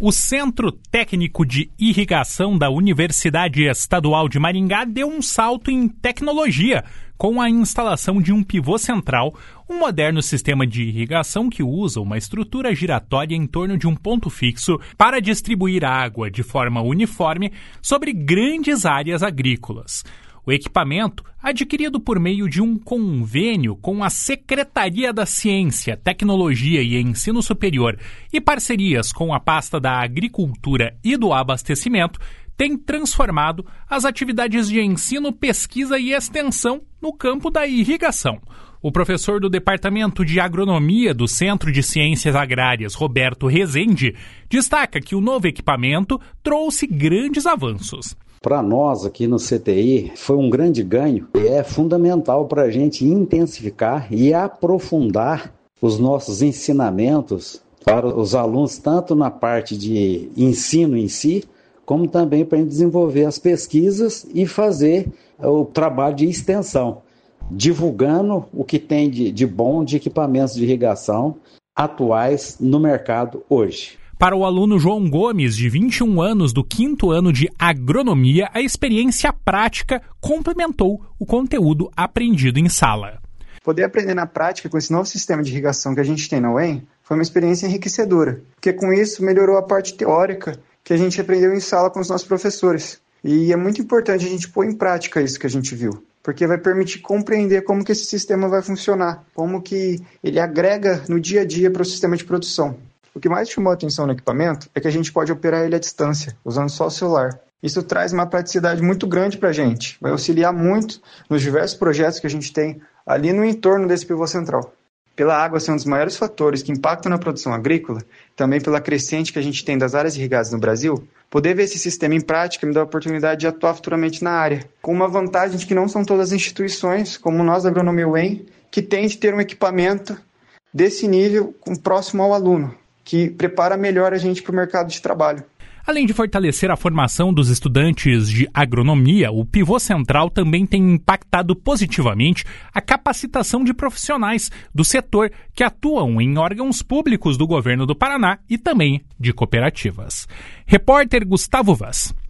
O Centro Técnico de Irrigação da Universidade Estadual de Maringá deu um salto em tecnologia com a instalação de um pivô central, um moderno sistema de irrigação que usa uma estrutura giratória em torno de um ponto fixo para distribuir água de forma uniforme sobre grandes áreas agrícolas. O equipamento, adquirido por meio de um convênio com a Secretaria da Ciência, Tecnologia e Ensino Superior e parcerias com a pasta da Agricultura e do Abastecimento, tem transformado as atividades de ensino, pesquisa e extensão no campo da irrigação. O professor do Departamento de Agronomia do Centro de Ciências Agrárias, Roberto Rezende, destaca que o novo equipamento trouxe grandes avanços. Para nós aqui no CTI foi um grande ganho e é fundamental para a gente intensificar e aprofundar os nossos ensinamentos para os alunos, tanto na parte de ensino em si, como também para desenvolver as pesquisas e fazer o trabalho de extensão, divulgando o que tem de bom de equipamentos de irrigação atuais no mercado hoje. Para o aluno João Gomes, de 21 anos, do 5º ano de Agronomia, a experiência prática complementou o conteúdo aprendido em sala. Poder aprender na prática com esse novo sistema de irrigação que a gente tem na UEM foi uma experiência enriquecedora, porque com isso melhorou a parte teórica que a gente aprendeu em sala com os nossos professores. E é muito importante a gente pôr em prática isso que a gente viu, porque vai permitir compreender como que esse sistema vai funcionar, como que ele agrega no dia a dia para o sistema de produção. O que mais chamou a atenção no equipamento é que a gente pode operar ele à distância, usando só o celular. Isso traz uma praticidade muito grande para a gente, vai auxiliar muito nos diversos projetos que a gente tem ali no entorno desse pivô central. Pela água ser um dos maiores fatores que impactam na produção agrícola, também pela crescente que a gente tem das áreas irrigadas no Brasil, poder ver esse sistema em prática me dá a oportunidade de atuar futuramente na área, com uma vantagem de que não são todas as instituições, como nós da Agronomia UEM, que tem de ter um equipamento desse nível próximo ao aluno, que prepara melhor a gente para o mercado de trabalho. Além de fortalecer a formação dos estudantes de agronomia, o pivô central também tem impactado positivamente a capacitação de profissionais do setor que atuam em órgãos públicos do governo do Paraná e também de cooperativas. Repórter Gustavo Vaz.